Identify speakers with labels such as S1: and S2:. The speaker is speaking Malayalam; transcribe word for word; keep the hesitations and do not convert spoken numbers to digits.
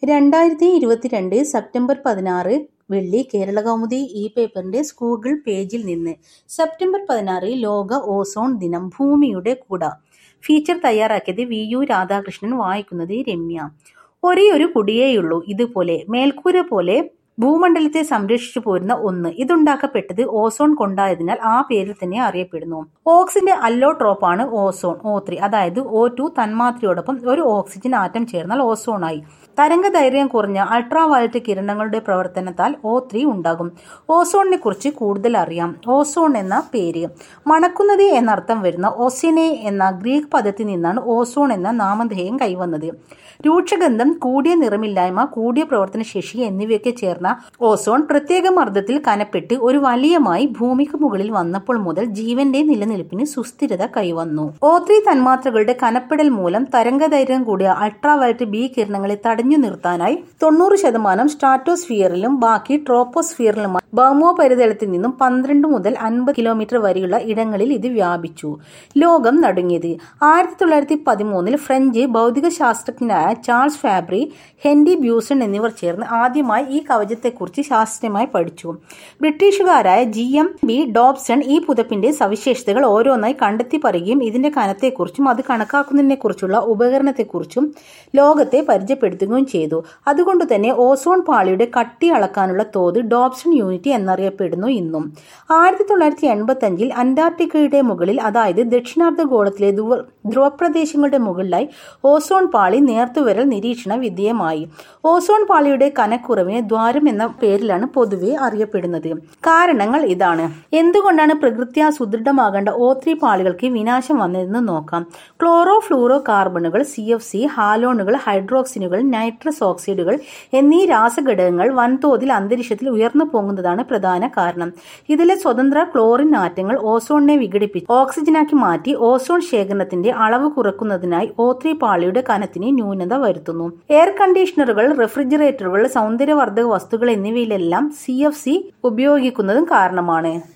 S1: രണ്ടായിരത്തി ഇരുപത്തിരണ്ട് സെപ്റ്റംബർ പതിനാറ് വെള്ളി കേരളകൗമുദി ഈ പേപ്പറിന്റെ ഗൂഗിൾ പേജിൽ നിന്ന്. സെപ്റ്റംബർ പതിനാറ് ലോക ഓസോൺ ദിനം. ഭൂമിയുടെ കുട. ഫീച്ചർ തയ്യാറാക്കിയത് വി യു രാധാകൃഷ്ണൻ. വായിക്കുന്നത് രമ്യ. ഒരേയൊരു കുടിയേയുള്ളൂ ഇതുപോലെ, മേൽക്കൂര പോലെ ഭൂമണ്ഡലത്തെ സംരക്ഷിച്ചു പോരുന്ന ഒന്ന്. ഇതുണ്ടാക്കപ്പെട്ടത് ഓസോൺ കൊണ്ടായതിനാൽ ആ പേരിൽ തന്നെ അറിയപ്പെടുന്നു. ഓക്സിന്റെ അല്ലോട്രോപ്പാണ് ഓസോൺ. ഓ ത്രീ അതായത് ഓ ടു തന്മാത്രയോടൊപ്പം ഒരു ഓക്സിജൻ ആറ്റം ചേർന്നാൽ ഓസോണായി. തരംഗദൈർഘ്യം കുറഞ്ഞ അൾട്രാവയലറ്റ് കിരണങ്ങളുടെ പ്രവർത്തനത്താൽ ഓ ത്രീ ഉണ്ടാകും. ഓസോണിനെ കുറിച്ച് കൂടുതൽ അറിയാം. ഓസോൺ എന്ന പേര് മണക്കുന്നത് എന്നർത്ഥം വരുന്ന ഓസേനെ എന്ന ഗ്രീക്ക് പദത്തിൽ നിന്നാണ് ഓസോൺ എന്ന നാമധേയം കൈവന്നത്. രൂക്ഷഗന്ധം, കൂടിയ നിറമില്ലായ്മ, കൂടിയ പ്രവർത്തനശേഷി എന്നിവയൊക്കെ ചേർന്ന ഓസോൺ പ്രത്യേക മർദ്ദത്തിൽ കനപ്പെട്ട് ഒരു വലയമായി ഭൂമിക്ക് മുകളിൽ വന്നപ്പോൾ മുതൽ ജീവന്റെ നിലനിൽപ്പിന് സുസ്ഥിരത കൈവന്നു. ഓ ത്രീ തന്മാത്രകളുടെ കനപ്പെടൽ മൂലം തരംഗദൈർഘ്യം കൂടിയ അൾട്രാവയലറ്റ് ബി കിരണങ്ങളെ തടഞ്ഞു നിർത്താനായി തൊണ്ണൂറ് ശതമാനം സ്ട്രാറ്റോസ്ഫിയറിലും ബാക്കി ട്രോപ്പോസ്ഫിയറിലുമായി ഭൗമോപരിതലത്തിൽ നിന്നും പന്ത്രണ്ട് മുതൽ അൻപത് കിലോമീറ്റർ വരെയുള്ള ഇടങ്ങളിൽ ഇത് വ്യാപിച്ചു. ലോകം നടുങ്ങിയത്. ആയിരത്തി തൊള്ളായിരത്തി പതിമൂന്നിൽ ഫ്രഞ്ച് ഭൗതിക ശാസ്ത്രജ്ഞനായ ചാൾസ് ഫാബ്രി, ഹെൻറി ബ്യൂസൺ എന്നിവർ ചേർന്ന് ആദ്യമായി ഈ കവചത്തെക്കുറിച്ച് ശാസ്ത്രീയമായി പഠിച്ചു. ബ്രിട്ടീഷുകാരായ ജി എം ബി ഡോബ്സൺ ഈ പുതപ്പിന്റെ സവിശേഷതകൾ ഓരോന്നായി കണ്ടെത്തി പറയുകയും ഇതിന്റെ കനത്തെക്കുറിച്ചും അത് കണക്കാക്കുന്നതിനെക്കുറിച്ചുള്ള ഉപകരണത്തെക്കുറിച്ചും ലോകത്തെ പരിചയപ്പെടുത്തുകയും ചെയ്തു. അതുകൊണ്ട് തന്നെ ഓസോൺ പാളിയുടെ കട്ടി അളക്കാനുള്ള തോത് ഡോബ്സൺ യൂണിറ്റ് എന്നറിയപ്പെടുന്നു ഇന്നും. ആയിരത്തി തൊള്ളായിരത്തി എൺപത്തി അഞ്ചിൽ അന്റാർട്ടിക്കയുടെ മുകളിൽ, അതായത് ദക്ഷിണാർദ്ധഗോളത്തിലെ ധ്രുവപ്രദേശങ്ങളുടെ മുകളിലായി ഓസോൺ പാളി നേർത്തുവരൽ നിരീക്ഷണ വിധേയമായി. ഓസോൺ പാളിയുടെ കനക്കുറവിന് ദ്വാരം എന്ന പേരിലാണ് പൊതുവെ അറിയപ്പെടുന്നത്. കാരണങ്ങൾ ഇതാണ്. എന്തുകൊണ്ടാണ് പ്രകൃത്യാ സുദൃഢമാകേണ്ട ഓ ത്രീ പാളികൾക്ക് വിനാശം വന്നതെന്ന് നോക്കാം. ക്ലോറോ ഫ്ലൂറോ കാർബണുകൾ, സി എഫ് സി, ഹാലോണുകൾ, ഹൈഡ്രോക്സിനുകൾ, നൈട്രസ് ഓക്സൈഡുകൾ എന്നീ രാസഘടകങ്ങൾ വൻതോതിൽ അന്തരീക്ഷത്തിൽ ഉയർന്നു പൊങ്ങുന്നതാണ് പ്രധാന കാരണം. ഇതിലെ സ്വതന്ത്ര ക്ലോറിൻ ആറ്റങ്ങൾ ഓസോണിനെ വിഘടിപ്പിച്ച് ഓക്സിജനാക്കി മാറ്റി ഓസോൺ ശേഖരണത്തിന്റെ അളവ് കുറയ്ക്കുന്നതിനായി ഓ ത്രീ പാളിയുടെ കനത്തിന് ന്യൂനത വരുത്തുന്നു. എയർ കണ്ടീഷണറുകൾ, റെഫ്രിജറേറ്ററുകൾ, സൗന്ദര്യവർദ്ധക വസ്തുക്കൾ എന്നിവയിലെല്ലാം സി എഫ് സി ഉപയോഗിക്കുന്നതും കാരണമാണ്.